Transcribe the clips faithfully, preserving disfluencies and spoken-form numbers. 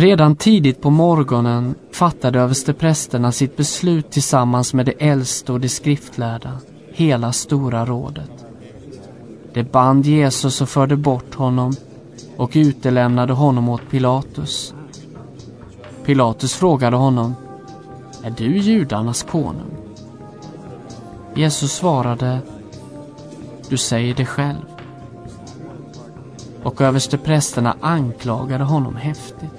Redan tidigt på morgonen fattade översteprästerna sitt beslut tillsammans med de äldste och de skriftlärda, hela stora rådet. De band Jesus och förde bort honom och utelämnade honom åt Pilatus. Pilatus frågade honom: är du judarnas konung? Jesus svarade: du säger det själv. Och översteprästerna anklagade honom häftigt.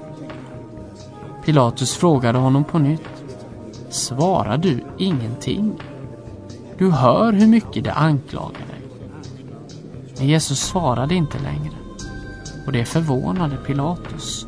Pilatus frågade honom på nytt: svarar du ingenting? Du hör hur mycket de anklagar dig. Men Jesus svarade inte längre, och det förvånade Pilatus.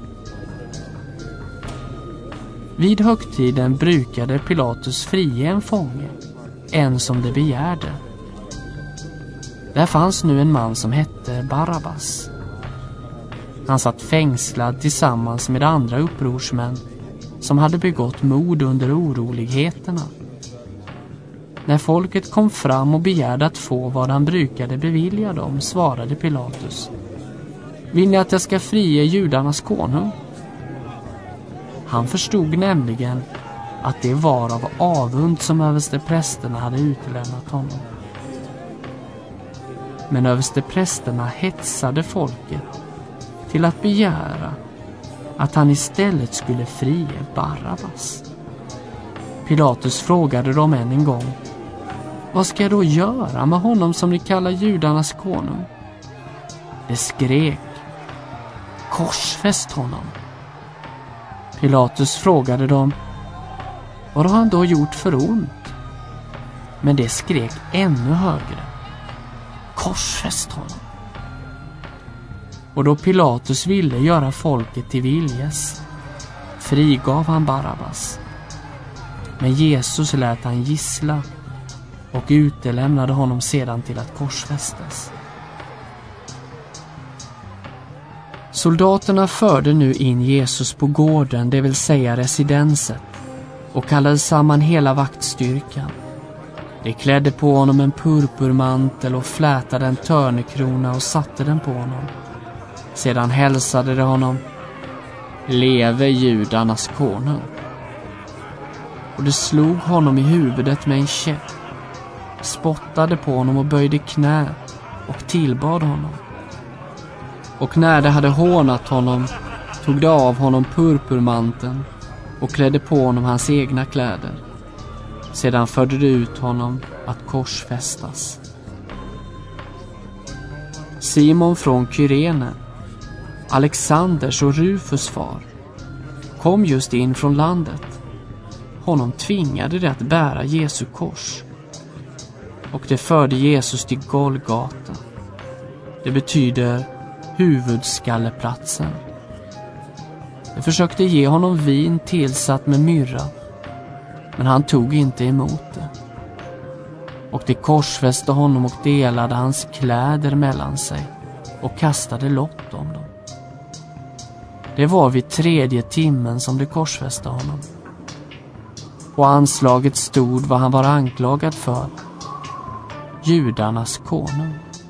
Vid högtiden brukade Pilatus frige en fånge, en som de begärde. Där fanns nu en man som hette Barabbas. Han satt fängslad tillsammans med andra upprorsmän som hade begått mord under oroligheterna. När folket kom fram och begärde att få vad han brukade bevilja dem, svarade Pilatus: vill ni att jag ska frige judarnas konung? Han förstod nämligen att det var av avund som översteprästerna hade utelämnat honom. Men översteprästerna hetsade folket till att begära att han istället skulle frige Barabbas. Pilatus frågade dem än en gång: vad ska jag då göra med honom som ni kallar judarnas konung? De skrek: korsfäst honom. Pilatus frågade dem: vad har han då gjort för ont? Men det skrek ännu högre: korsfäst honom. Och då Pilatus ville göra folket till viljes, frigav han Barabbas. Men Jesus lät han gissla och utelämnade honom sedan till att korsfästas. Soldaterna förde nu in Jesus på gården, det vill säga residenset, och kallade samman hela vaktstyrkan. De klädde på honom en purpurmantel och flätade en törnekrona och satte den på honom. Sedan hälsade de honom: leve judarnas konung. Och de slog honom i huvudet med en käpp, spottade på honom och böjde knä och tillbad honom. Och när de hade hånat honom tog de av honom purpurmanteln och klädde på honom hans egna kläder. Sedan förde de ut honom att korsfästas. Simon från Kyrene, Alexanders och Rufus far, kom just in från landet. Honom tvingade de att bära Jesu kors. Och de förde Jesus till Golgata. Det betyder huvudskalleplatsen. De försökte ge honom vin tillsatt med myrra, men han tog inte emot det. Och de korsfäste honom och delade hans kläder mellan sig och kastade lott om dem. Det var vid tredje timmen som de korsfäste honom. På anslaget stod vad han var anklagad för: judarnas konung.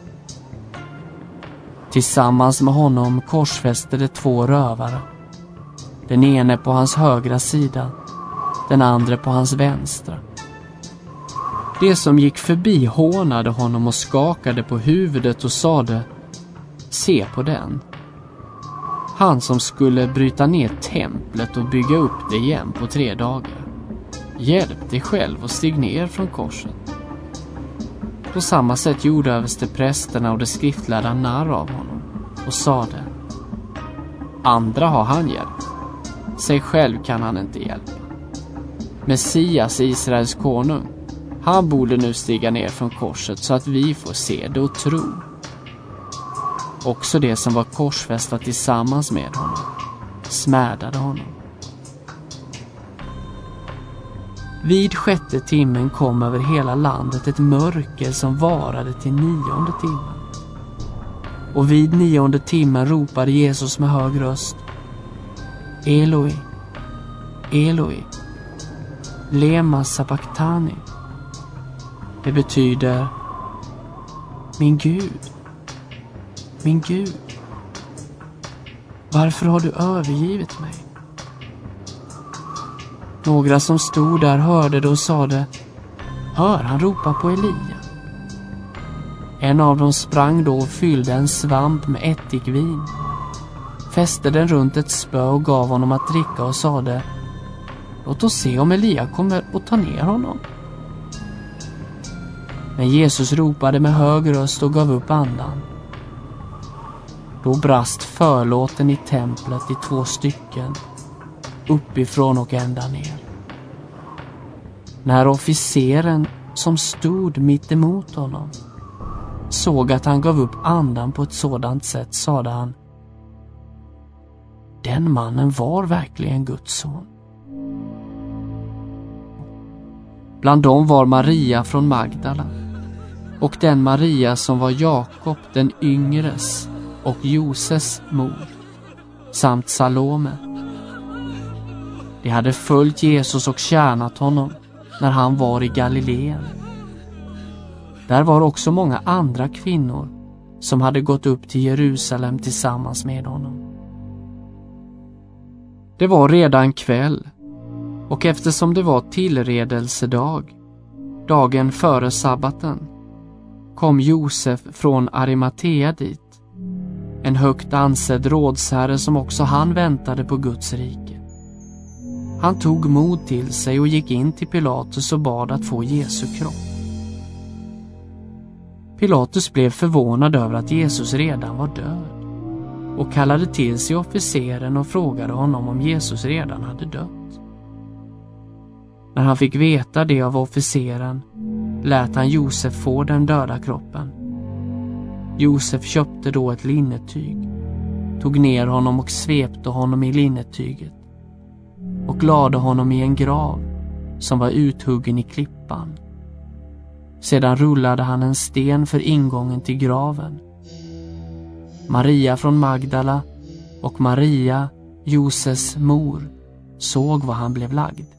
Tillsammans med honom korsfäste de två rövare. Den ene på hans högra sida, den andra på hans vänstra. De som gick förbi hånade honom och skakade på huvudet och sade: se på den. Han som skulle bryta ner templet och bygga upp det igen på tre dagar. Hjälp dig själv och stig ner från korset. På samma sätt gjorde översteprästerna och de skriftlärda narr av honom och sade: andra har han hjälpt, sig själv kan han inte hjälpa. Messias, Israels konung, han borde nu stiga ner från korset så att vi får se det och tro. Också det som var korsfästa tillsammans med honom smädade honom. Vid sjätte timmen kom över hela landet ett mörker som varade till nionde timmen. Och vid nionde timmen ropade Jesus med hög röst: Eloi, Eloi, lema sabachthani. Det betyder: min Gud, min Gud, varför har du övergivit mig? Några som stod där hörde det och sade, hör, han ropar på Elia. En av dem sprang då och fyllde en svamp med ättikvin, fäste den runt ett spö och gav honom att dricka och sade, låt oss se om Elia kommer och tar ner honom. Men Jesus ropade med hög röst och gav upp andan. Då brast förlåten i templet i två stycken, uppifrån och ända ner. När officeren som stod mitt emot honom såg att han gav upp andan på ett sådant sätt, sade han, den mannen var verkligen Guds son. Bland dem var Maria från Magdala och den Maria som var Jakob den yngres och Joses mor, samt Salome. De hade följt Jesus och tjänat honom när han var i Galileen. Där var också många andra kvinnor som hade gått upp till Jerusalem tillsammans med honom. Det var redan kväll, och eftersom det var tillredelsedag, dagen före sabbaten, kom Josef från Arimatea dit, en högt ansedd rådsherre som också han väntade på Guds rike. Han tog mod till sig och gick in till Pilatus och bad att få Jesu kropp. Pilatus blev förvånad över att Jesus redan var död och kallade till sig officeren och frågade honom om Jesus redan hade dött. När han fick veta det av officeren lät han Josef få den döda kroppen. Josef köpte då ett linnetyg, tog ner honom och svepte honom i linnetyget och lade honom i en grav som var uthuggen i klippan. Sedan rullade han en sten för ingången till graven. Maria från Magdala och Maria, Joses mor, såg var han blev lagd.